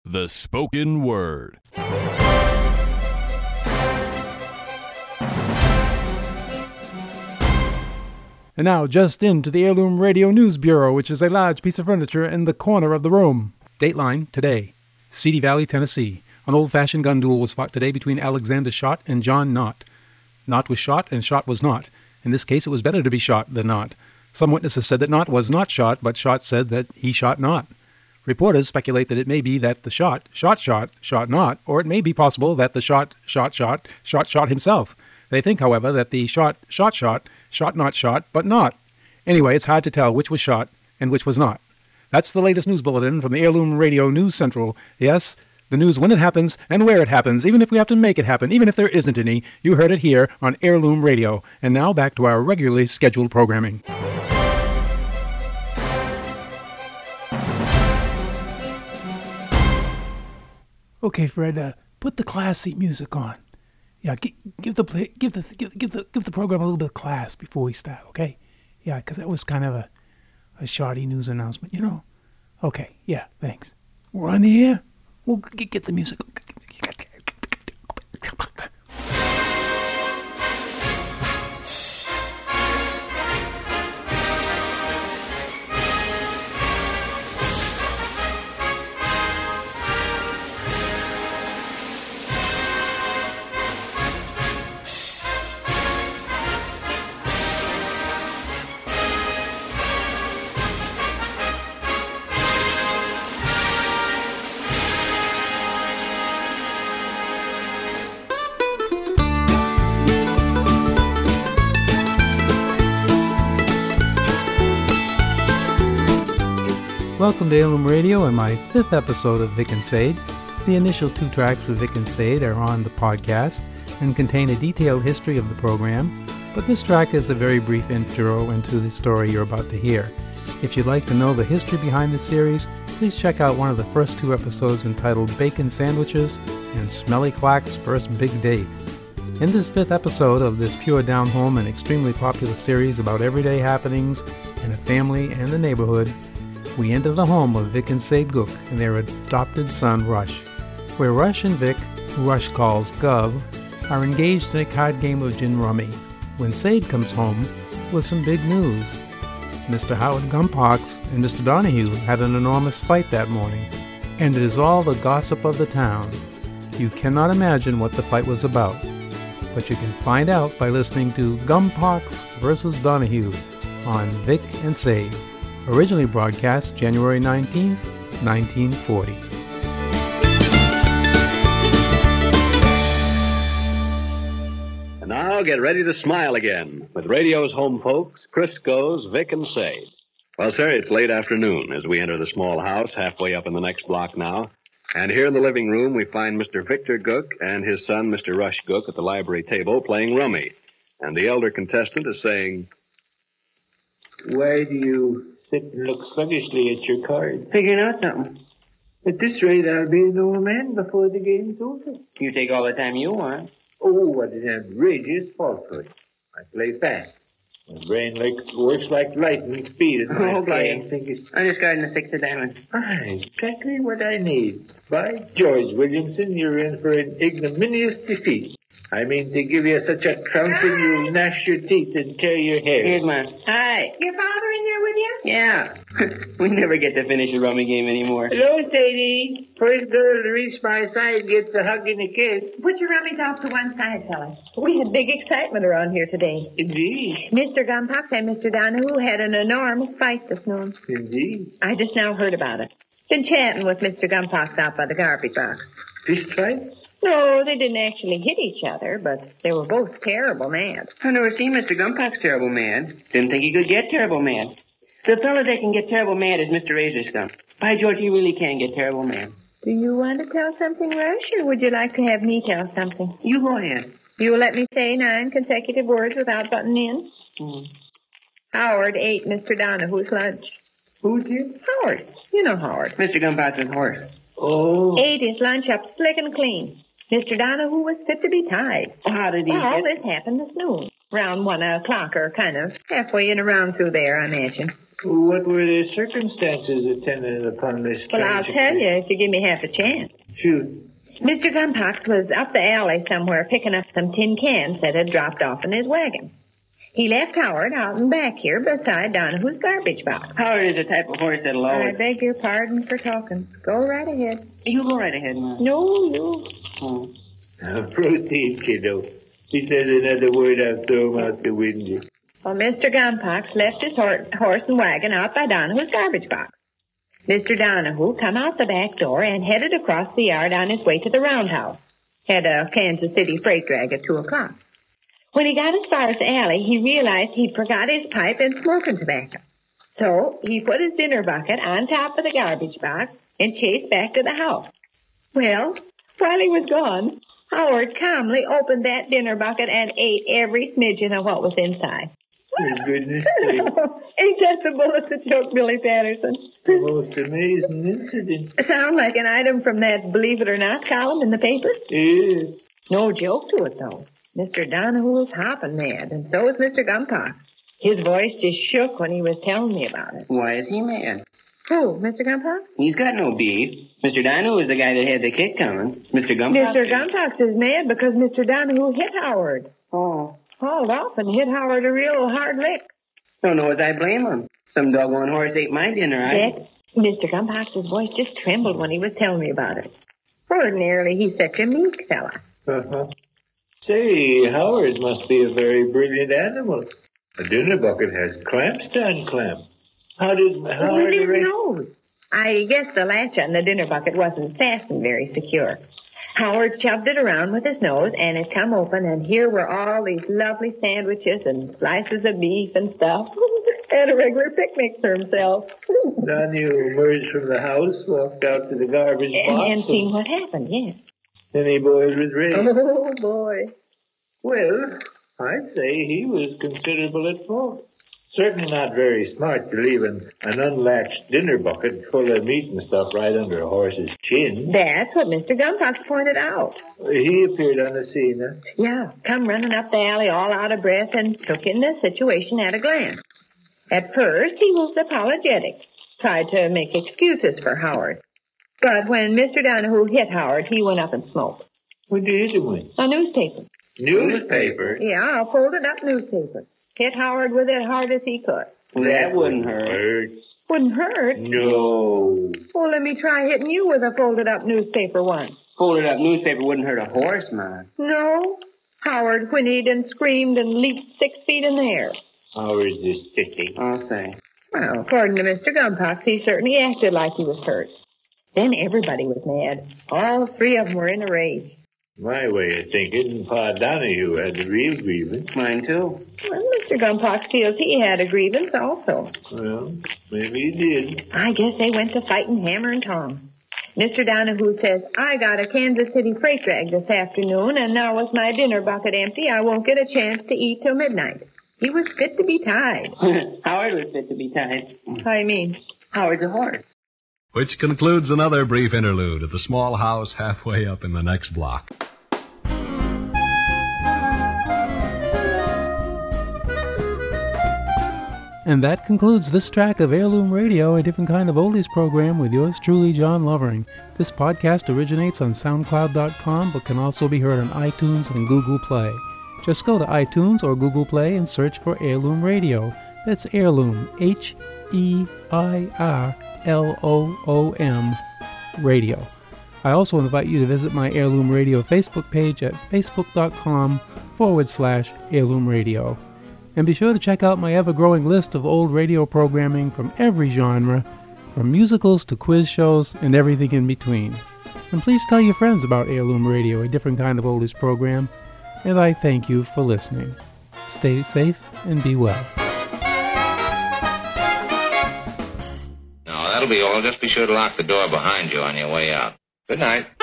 The Spoken Word. And now, just into the Heirloom Radio News Bureau, which is a large piece of furniture in the corner of the room. Dateline today. Seedy Valley, Tennessee. An old-fashioned gun duel was fought today between Alexander Schott and John Knott. Knott was shot and Schott was not. In this case, it was better to be shot than not. Some witnesses said that Knott was not shot, but Schott said that he shot Knott. Reporters speculate that it may be that the shot Knott, or it may be possible that the shot himself. They think, however, that the shot not shot, but not. Anyway, it's hard to tell which was shot and which was not. That's the latest news bulletin from the Heirloom Radio News Central. Yes, the news when it happens and where it happens, even if we have to make it happen, even if there isn't any. You heard it here on Heirloom Radio. And now back to our regularly scheduled programming. Okay, Fred, put the classy music on. Yeah, give the program a little bit of class before we start, okay? Yeah, because that was kind of a shoddy news announcement, you know? Okay, yeah, thanks. We're on the air? Well, get the music. Welcome to Heirloom Radio and my 5th episode of Vic and Sade. The initial 2 tracks of Vic and Sade are on the podcast and contain a detailed history of the program, but this track is a very brief intro into the story you're about to hear. If you'd like to know the history behind the series, please check out one of the first 2 episodes entitled Bacon Sandwiches and Smelly Clack's First Big Date. In this 5th episode of this pure down-home and extremely popular series about everyday happenings in a family and the neighborhood, we enter the home of Vic and Sade Gook and their adopted son, Rush, where Rush and Vic, who Rush calls Gov, are engaged in a card game of gin rummy, when Sade comes home with some big news. Mr. Howard Gumpox and Mr. Donahue had an enormous fight that morning, and it is all the gossip of the town. You cannot imagine what the fight was about, but you can find out by listening to Gumpox vs. Donahue on Vic and Sade. Originally broadcast January 19, 1940. And now get ready to smile again with radio's home folks, Crisco's Vic and Sade. Well, sir, it's late afternoon as we enter the small house halfway up in the next block now. And here in the living room we find Mr. Victor Gook and his son, Mr. Rush Gook, at the library table playing rummy. And the elder contestant is saying, "Why do you sit and look sluggishly at your card?" Figuring out something. At this rate, I'll be an old man before the game's over. You take all the time you want. Oh, what an outrageous falsehood. I play fast. My brain works like lightning speed at my playing fingers. I just got in the 6 of diamonds. Exactly what I need. By George, Williamson, you're in for an ignominious defeat. I mean to give you such a trouncing you'll gnash your teeth and tear your hair. Here's mine. Hi. Your father in there with you? Yeah. We never get to finish a rummy game anymore. Hello, Sadie. First girl to reach my side gets a hug and a kiss. Put your rummies off to one side, fellas. We had big excitement around here today. Indeed. Mr. Gumpox and Mr. Donahue had an enormous fight this noon. Indeed. I just now heard about it. Been chatting with Mr. Gumpox out by the garbage box. Fist fight? No, they didn't actually hit each other, but they were both terrible mad. I've never seen Mr. Gumpox terrible mad. Didn't think he could get terrible mad. The fella that can get terrible mad is Mr. Razor Stump. By George, he really can get terrible mad. Do you want to tell something, Rush, or would you like to have me tell something? You go ahead. You will let me say 9 consecutive words without butting in? Howard ate Mr. Donahue's lunch. Who did? Howard. You know Howard. Mr. Gumpox's horse. Oh. Ate his lunch up slick and clean. Mr. Donahue was fit to be tied. How did he All this happened this noon. Around 1 o'clock or kind of halfway in around through there, I imagine. What were the circumstances attendant upon this? Well, I'll tell you if you give me half a chance. Shoot. Mr. Gumpox was up the alley somewhere picking up some tin cans that had dropped off in his wagon. He left Howard out in back here beside Donahue's garbage box. Howard is the type of horse that'll I always... beg your pardon for talking. Go right ahead. You go right ahead, Ma. No, you. Oh. Proceed, kiddo. He says another word, I'll throw him out the window. Well, Mr. Gumpox left his horse and wagon out by Donahue's garbage box. Mr. Donahue come out the back door and headed across the yard on his way to the roundhouse. Had a Kansas City freight drag at 2 o'clock. When he got as far as the alley, he realized he'd forgot his pipe and smoking tobacco. So he put his dinner bucket on top of the garbage box and chased back to the house. Well, while he was gone, Howard calmly opened that dinner bucket and ate every smidgen of what was inside. For goodness sake. Ain't that the bullet that choked Billy Patterson? The most amazing incident. Sound like an item from that Believe It or Not column in the paper? Yeah. No joke to it, though. Mr. Donahue is hopping mad, and so is Mr. Gumpox. His voice just shook when he was telling me about it. Why is he mad? Who, Mr. Gumpox? He's got no beef. Mr. Donahue is the guy that had the kick coming. Mr. Gumpox... Mr. Gumpox is mad because Mr. Donahue hit Howard. Oh. Hauled off and hit Howard a real hard lick. Don't know as I blame him. Some doggone horse ate my dinner. Mr. Gumpox's voice just trembled when he was telling me about it. Ordinarily, he's such a meek fella. Uh-huh. Say, Howard must be a very brilliant animal. A dinner bucket has clamps to unclamp. How did Howard... With his nose. I guess the latch on the dinner bucket wasn't fastened very secure. Howard shoved it around with his nose, and it come open, and here were all these lovely sandwiches and slices of beef and stuff. Had a regular picnic for himself. Donahue emerged from the house, walked out to the garbage box. And seen what happened, yes. Then he boiled with rage. Oh, boy. Well, I'd say he was considerable at fault. Certainly not very smart to leave an unlatched dinner bucket full of meat and stuff right under a horse's chin. That's what Mr. Gumpox pointed out. He appeared on the scene, huh? Yeah, come running up the alley all out of breath and took in the situation at a glance. At first, he was apologetic, tried to make excuses for Howard. But when Mr. Donahue hit Howard, he went up and smoked. What did you hit him with? A newspaper. Newspaper? Yeah, a folded up newspaper. Hit Howard with it hard as he could. That wouldn't hurt. Wouldn't hurt? No. Well, let me try hitting you with a folded up newspaper once. Folded up newspaper wouldn't hurt a horse, Ma. No. Howard whinnied and screamed and leaped 6 feet in the air. Howard's just sticky. I'll say. Well, according to Mr. Gumpox, he certainly acted like he was hurt. Then everybody was mad. All 3 of them were in a rage. My way of thinking, Pa Donahue had the real grievance. Mine, too. Well, Mr. Gumpox feels he had a grievance also. Well, maybe he did. I guess they went to fighting hammer and tong. Mr. Donahue says, I got a Kansas City freight drag this afternoon, and now with my dinner bucket empty, I won't get a chance to eat till midnight. He was fit to be tied. Howard was fit to be tied. How do you mean? Howard's a horse. Which concludes another brief interlude at the small house halfway up in the next block. And that concludes this track of Heirloom Radio, a different kind of oldies program with yours truly, John Lovering. This podcast originates on SoundCloud.com, but can also be heard on iTunes and Google Play. Just go to iTunes or Google Play and search for Heirloom Radio. That's Heirloom, H-E-I-R-L-O-O-M, Radio. I also invite you to visit my Heirloom Radio Facebook page at facebook.com/Heirloom Radio. And be sure to check out my ever-growing list of old radio programming from every genre, from musicals to quiz shows and everything in between. And please tell your friends about Heirloom Radio, a different kind of oldies program. And I thank you for listening. Stay safe and be well. No, that'll be all. Just be sure to lock the door behind you on your way out. Good night.